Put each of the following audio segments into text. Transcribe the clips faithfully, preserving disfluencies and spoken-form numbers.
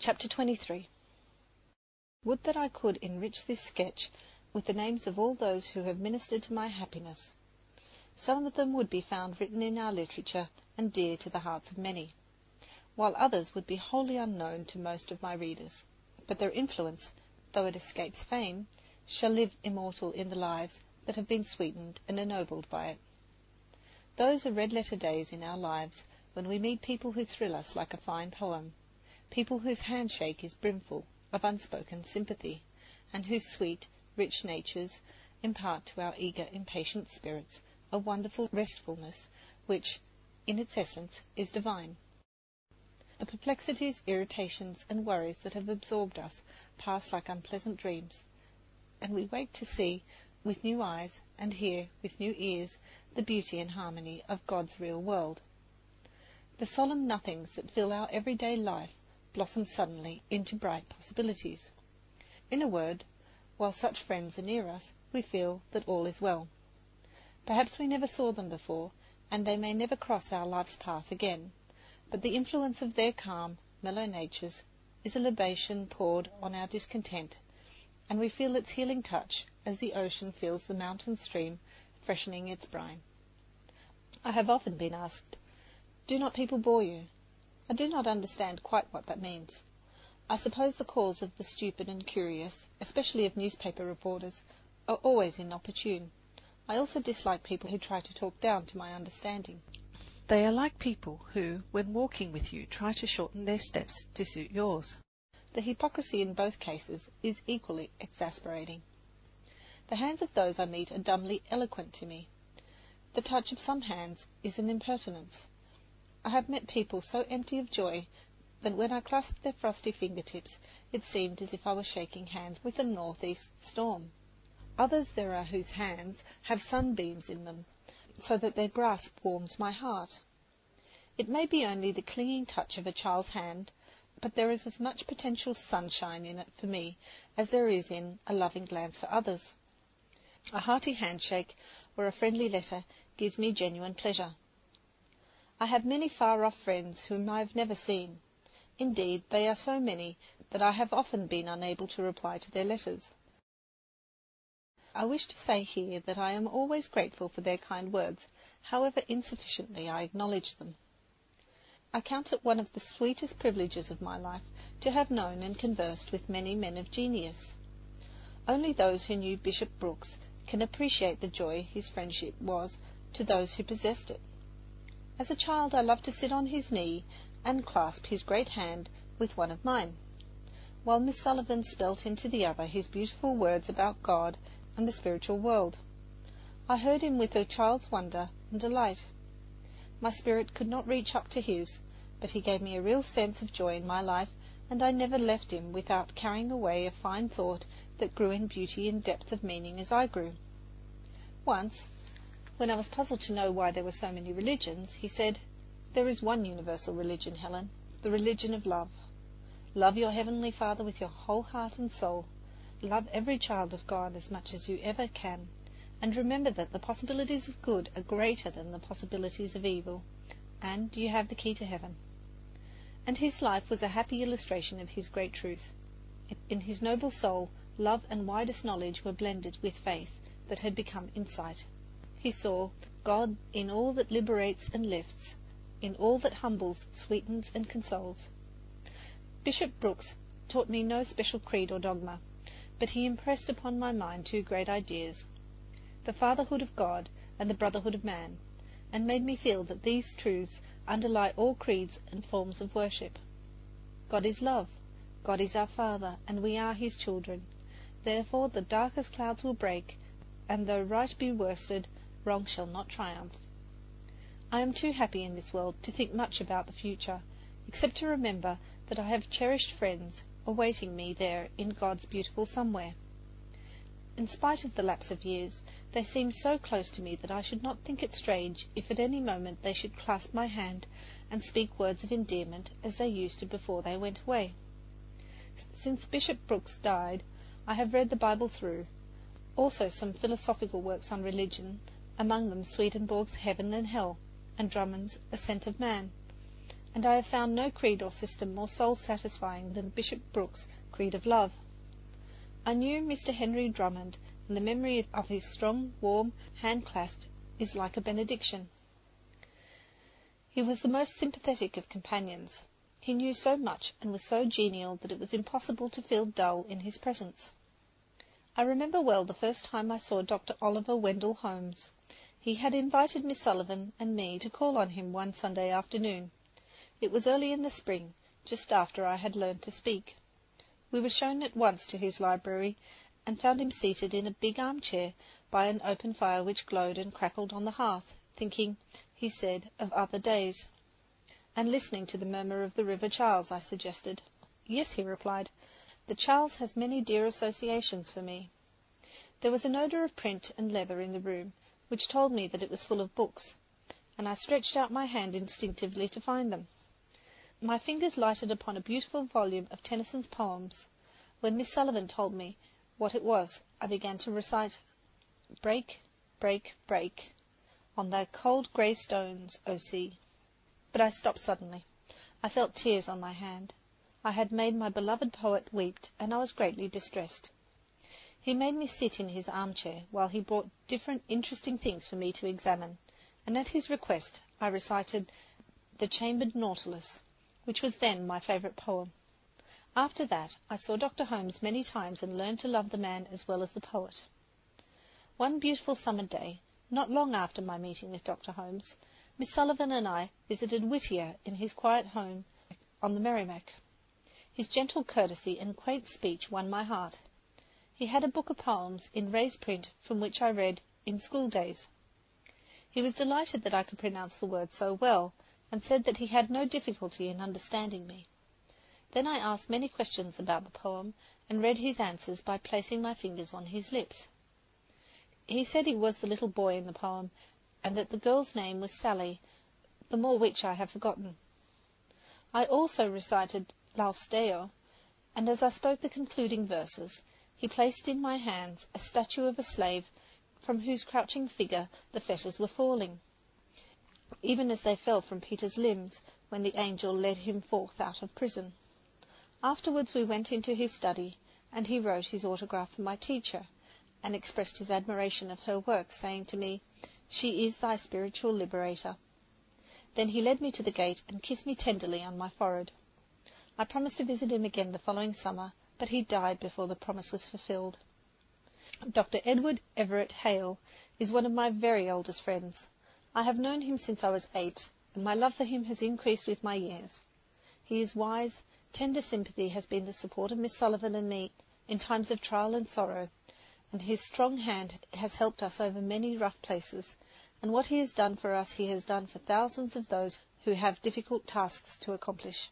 Chapter twenty-three. Would that I could enrich this sketch with the names of all those who have ministered to my happiness. Some of them would be found written in our literature and dear to the hearts of many, while others would be wholly unknown to most of my readers. But their influence, though it escapes fame, shall live immortal in the lives that have been sweetened and ennobled by it. Those are red-letter days in our lives when we meet people who thrill us like a fine poem, people whose handshake is brimful of unspoken sympathy, and whose sweet, rich natures impart to our eager, impatient spirits a wonderful restfulness which, in its essence, is divine. The perplexities, irritations, and worries that have absorbed us pass like unpleasant dreams, and we wake to see with new eyes and hear with new ears the beauty and harmony of God's real world. The solemn nothings that fill our everyday life blossom suddenly into bright possibilities. In a word, while such friends are near us, we feel that all is well. Perhaps we never saw them before, and they may never cross our life's path again, but the influence of their calm, mellow natures is a libation poured on our discontent, and we feel its healing touch as the ocean feels the mountain stream freshening its brine. I have often been asked, "Do not people bore you?" I do not understand quite what that means. I suppose the calls of the stupid and curious, especially of newspaper reporters, are always inopportune. I also dislike people who try to talk down to my understanding. They are like people who, when walking with you, try to shorten their steps to suit yours. The hypocrisy in both cases is equally exasperating. The hands of those I meet are dumbly eloquent to me. The touch of some hands is an impertinence. I have met people so empty of joy that when I clasped their frosty fingertips it seemed as if I was shaking hands with a north-east storm. Others there are whose hands have sunbeams in them, so that their grasp warms my heart. It may be only the clinging touch of a child's hand, but there is as much potential sunshine in it for me as there is in a loving glance for others. A hearty handshake or a friendly letter gives me genuine pleasure. I have many far-off friends whom I have never seen. Indeed, they are so many that I have often been unable to reply to their letters. I wish to say here that I am always grateful for their kind words, however insufficiently I acknowledge them. I count it one of the sweetest privileges of my life to have known and conversed with many men of genius. Only those who knew Bishop Brooks can appreciate the joy his friendship was to those who possessed it. As a child I loved to sit on his knee and clasp his great hand with one of mine, while Miss Sullivan spelt into the other his beautiful words about God and the spiritual world. I heard him with a child's wonder and delight. My spirit could not reach up to his, but he gave me a real sense of joy in my life, and I never left him without carrying away a fine thought that grew in beauty and depth of meaning as I grew. Once, when I was puzzled to know why there were so many religions, he said, "There is one universal religion, Helen, the religion of love. Love your Heavenly Father with your whole heart and soul. Love every child of God as much as you ever can, and remember that the possibilities of good are greater than the possibilities of evil, and you have the key to heaven." And his life was a happy illustration of his great truth. In his noble soul, love and widest knowledge were blended with faith that had become insight. He saw God in all that liberates and lifts, in all that humbles, sweetens, and consoles. Bishop Brooks taught me no special creed or dogma, but he impressed upon my mind two great ideas, the fatherhood of God and the brotherhood of man, and made me feel that these truths underlie all creeds and forms of worship. God is love, God is our Father, and we are his children. Therefore the darkest clouds will break, and though right be worsted, wrong shall not triumph. I am too happy in this world to think much about the future, except to remember that I have cherished friends awaiting me there in God's beautiful somewhere. In spite of the lapse of years, they seem so close to me that I should not think it strange if at any moment they should clasp my hand and speak words of endearment as they used to before they went away. Since Bishop Brooks died, I have read the Bible through, also some philosophical works on religion, among them Swedenborg's Heaven and Hell, and Drummond's Ascent of Man. and I have found no creed or system more soul-satisfying than Bishop Brooke's creed of love. I knew Mister Henry Drummond, and the memory of his strong, warm hand-clasp is like a benediction. He was the most sympathetic of companions. He knew so much and was so genial that it was impossible to feel dull in his presence. I remember well the first time I saw Doctor Oliver Wendell Holmes. He had invited Miss Sullivan and me to call on him one Sunday afternoon. It was early in the spring, just after I had learned to speak. We were shown at once to his library, and found him seated in a big armchair by an open fire which glowed and crackled on the hearth, thinking, he said, of other days. And listening to the murmur of the River Charles, I suggested. Yes, he replied, the Charles has many dear associations for me. There was an odour of print and leather in the room, which told me that it was full of books, and I stretched out my hand instinctively to find them. My fingers lighted upon a beautiful volume of Tennyson's poems. When Miss Sullivan told me what it was, I began to recite, Break, break, break, on thy cold grey stones, O sea. But I stopped suddenly. I felt tears on my hand. I had made my beloved poet weep, and I was greatly distressed. He made me sit in his armchair, while he brought different interesting things for me to examine, and at his request I recited The Chambered Nautilus, which was then my favourite poem. After that I saw Doctor Holmes many times and learned to love the man as well as the poet. One beautiful summer day, not long after my meeting with Doctor Holmes, Miss Sullivan and I visited Whittier in his quiet home on the Merrimack. His gentle courtesy and quaint speech won my heart. He had a book of poems in raised print from which I read in school days. He was delighted that I could pronounce the words so well, and said that he had no difficulty in understanding me. Then I asked many questions about the poem, and read his answers by placing my fingers on his lips. He said he was the little boy in the poem, and that the girl's name was Sally, the more which I have forgotten. I also recited Laus Deo, and as I spoke the concluding verses, he placed in my hands a statue of a slave from whose crouching figure the fetters were falling, even as they fell from Peter's limbs when the angel led him forth out of prison. Afterwards we went into his study, and he wrote his autograph for my teacher, and expressed his admiration of her work, saying to me, She is thy spiritual liberator. Then he led me to the gate and kissed me tenderly on my forehead. I promised to visit him again the following summer, but he died before the promise was fulfilled. Doctor Edward Everett Hale is one of my very oldest friends. I have known him since I was eight, and my love for him has increased with my years. He is wise. Tender sympathy has been the support of Miss Sullivan and me in times of trial and sorrow, and his strong hand has helped us over many rough places, and what he has done for us he has done for thousands of those who have difficult tasks to accomplish.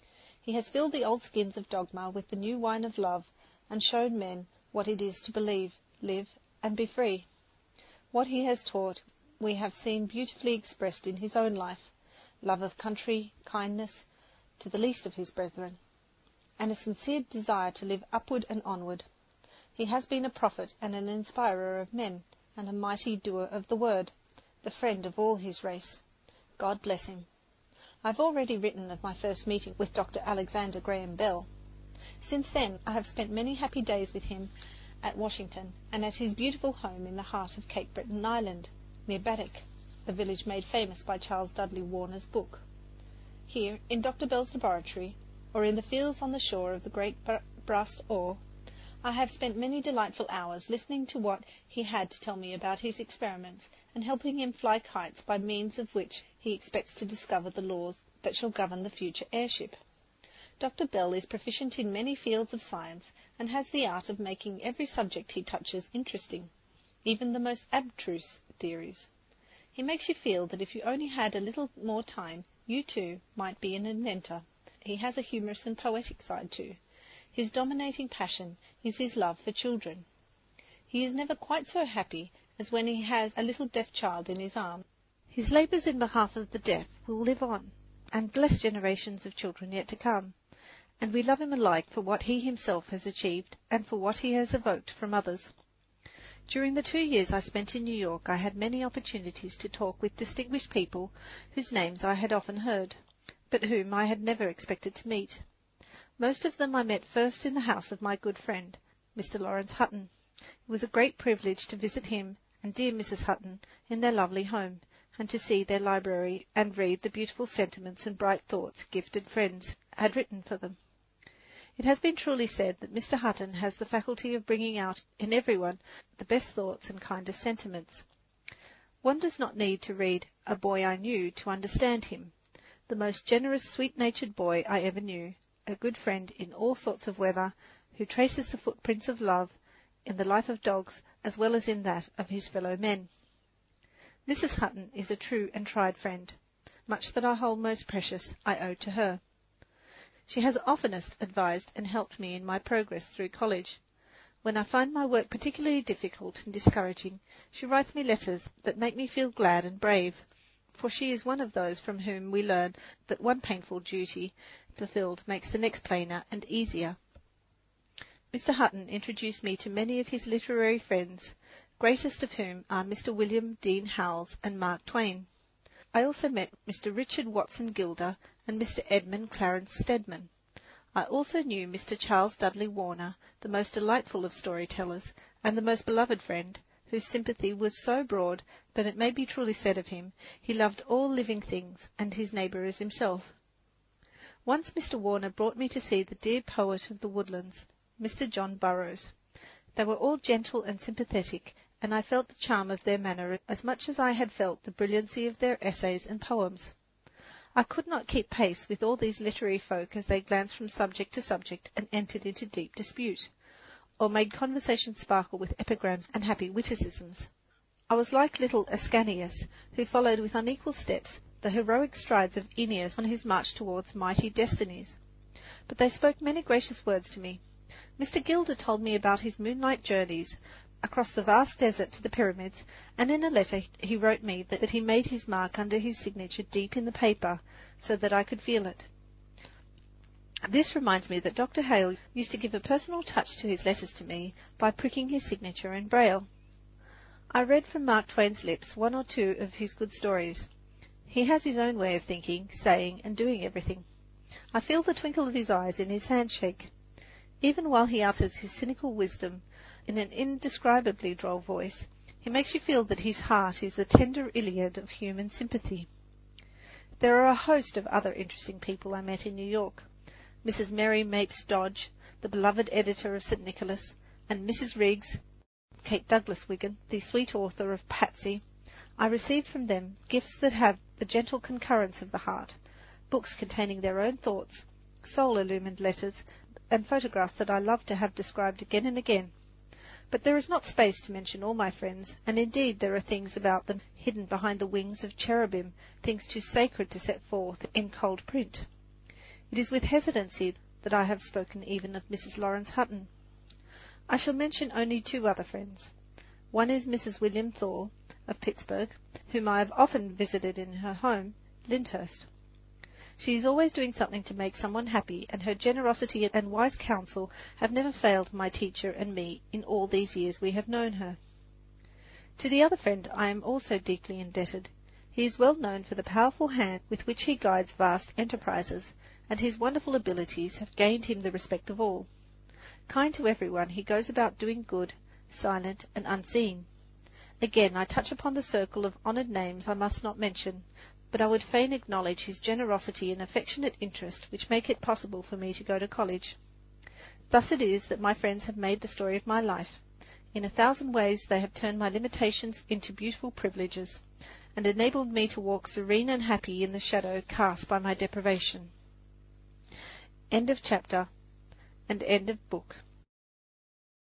He has filled the old skins of dogma with the new wine of love, and shown men what it is to believe, live, and be free. What he has taught we have seen beautifully expressed in his own life, love of country, kindness to the least of his brethren, and a sincere desire to live upward and onward. He has been a prophet and an inspirer of men, and a mighty doer of the word, the friend of all his race. God bless him. I have already written of my first meeting with Doctor Alexander Graham Bell. Since then I have spent many happy days with him at Washington, and at his beautiful home in the heart of Cape Breton Island, near Baddeck, the village made famous by Charles Dudley Warner's book. Here, in Doctor Bell's laboratory, or in the fields on the shore of the great Brast Oar, I have spent many delightful hours listening to what he had to tell me about his experiments, and helping him fly kites by means of which he expects to discover the laws that shall govern the future airship. Doctor Bell is proficient in many fields of science, and has the art of making every subject he touches interesting, even the most abstruse theories. He makes you feel that if you only had a little more time, you too might be an inventor. He has a humorous and poetic side too. His dominating passion is his love for children. He is never quite so happy as when he has a little deaf child in his arms. His labours in behalf of the deaf will live on, and bless generations of children yet to come, and we love him alike for what he himself has achieved and for what he has evoked from others. During the two years I spent in New York I had many opportunities to talk with distinguished people whose names I had often heard. but whom I had never expected to meet. Most of them I met first in the house of my good friend, Mister Lawrence Hutton. It was a great privilege to visit him and dear Missus Hutton in their lovely home, and to see their library and read the beautiful sentiments and bright thoughts gifted friends had written for them. It has been truly said that Mister Hutton has the faculty of bringing out in everyone the best thoughts and kindest sentiments. One does not need to read A Boy I Knew to understand him. The most generous, sweet-natured boy I ever knew, a good friend in all sorts of weather, who traces the footprints of love in the life of dogs as well as in that of his fellow men. Missus Hutton is a true and tried friend. Much that I hold most precious I owe to her. She has oftenest advised and helped me in my progress through college. When I find my work particularly difficult and discouraging, she writes me letters that make me feel glad and brave, for she is one of those from whom we learn that one painful duty fulfilled makes the next plainer and easier. Mister Hutton introduced me to many of his literary friends, greatest of whom are Mister William Dean Howells and Mark Twain. I also met Mister Richard Watson Gilder and Mister Edmund Clarence Stedman. I also knew Mister Charles Dudley Warner, the most delightful of storytellers, and the most beloved friend, whose sympathy was so broad that it may be truly said of him, he loved all living things, and his neighbour as himself. Once Mister Warner brought me to see the dear poet of the woodlands, Mister John Burroughs. They were all gentle and sympathetic, and I felt the charm of their manner as much as I had felt the brilliancy of their essays and poems. I could not keep pace with all these literary folk as they glanced from subject to subject and entered into deep dispute, or made conversation sparkle with epigrams and happy witticisms. I was like little Ascanius, who followed with unequal steps the heroic strides of Aeneas on his march towards mighty destinies. But they spoke many gracious words to me. Mister Gilder told me about his moonlight journeys across the vast desert to the pyramids, and in a letter he wrote me that he made his mark under his signature deep in the paper, so that I could feel it. This reminds me that Doctor Hale used to give a personal touch to his letters to me by pricking his signature in braille. I read from Mark Twain's lips one or two of his good stories. He has his own way of thinking, saying, and doing everything. I feel the twinkle of his eyes in his handshake. Even while he utters his cynical wisdom in an indescribably droll voice, he makes you feel that his heart is the tender Iliad of human sympathy. There are a host of other interesting people I met in New York. Missus Mary Mapes Dodge, the beloved editor of Saint Nicholas, and Missus Riggs, Kate Douglas Wiggin, the sweet author of Patsy. I received from them gifts that have the gentle concurrence of the heart, books containing their own thoughts, soul-illumined letters, and photographs that I love to have described again and again. But there is not space to mention all my friends, and indeed there are things about them hidden behind the wings of cherubim, things too sacred to set forth in cold print. It is with hesitancy that I have spoken even of Missus Lawrence Hutton. I shall mention only two other friends. One is Missus William Thaw, of Pittsburgh, whom I have often visited in her home, Lyndhurst. She is always doing something to make someone happy, and her generosity and wise counsel have never failed my teacher and me in all these years we have known her. To the other friend I am also deeply indebted. He is well known for the powerful hand with which he guides vast enterprises, and his wonderful abilities have gained him the respect of all. Kind to everyone, he goes about doing good, silent and unseen. Again I touch upon the circle of honoured names I must not mention, but I would fain acknowledge his generosity and affectionate interest which make it possible for me to go to college. Thus it is that my friends have made the story of my life. In a thousand ways they have turned my limitations into beautiful privileges, and enabled me to walk serene and happy in the shadow cast by my deprivation. End of chapter, and end of book.